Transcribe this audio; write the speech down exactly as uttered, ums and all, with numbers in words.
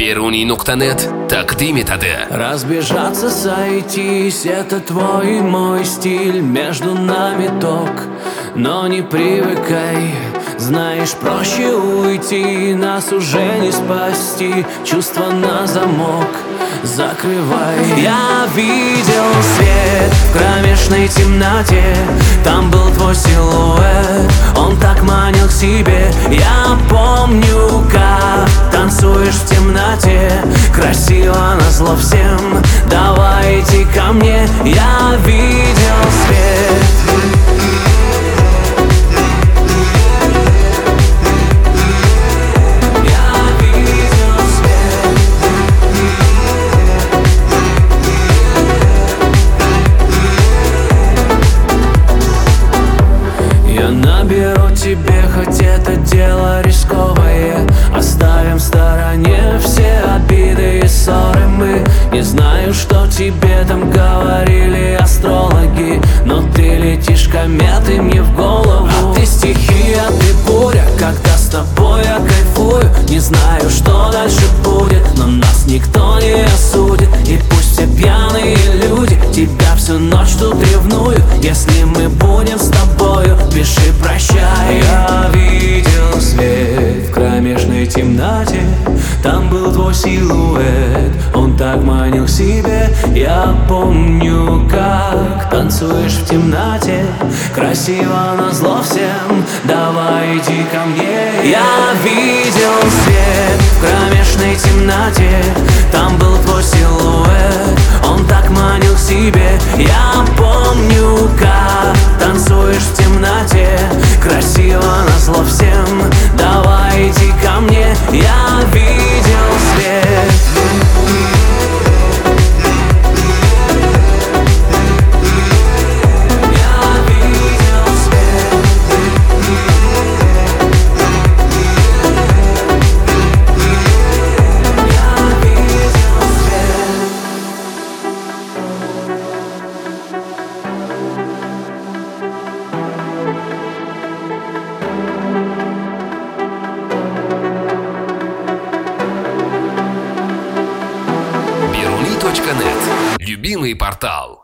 Biruni точка нет тaqdim etadi. Разбежаться, сойтись — это твой и мой стиль. Между нами ток, но не привыкай. Знаешь, проще уйти, нас уже не спасти. Чувства на замок закрывай. Я видел свет в кромешной темноте. Там был твой силуэт, он так манил к себе. Я помню, как танцуешь в темноте. Красиво назло всем, давай иди ко мне. Я видел свет. Наберу тебе, хоть это дело рисковое. Оставим в стороне все обиды и ссоры. Мы не знаю, что тебе там говорили астрологи, но ты летишь кометой мне в голову. А ты стихия, ты буря, когда с тобой я кайфую. Не знаю, что дальше будет, но нас никто не осудит. И пусть все пьяные люди тебя всю ночь тут ревнуют. Если мы будем с тобою, пиши прощай. Я видел свет в кромешной темноте. Там был твой силуэт, он так манил к себе. Я помню, как танцуешь в темноте. Красиво назло всем, давай иди ко мне. Я видел свет в кромешной темноте. Там был твой силуэт, он так манил к себе. Я помню, как танцуешь в темноте. Красиво назло всем, давай иди ко мне. Я видел свет. Biruni точка нет. Любимый портал.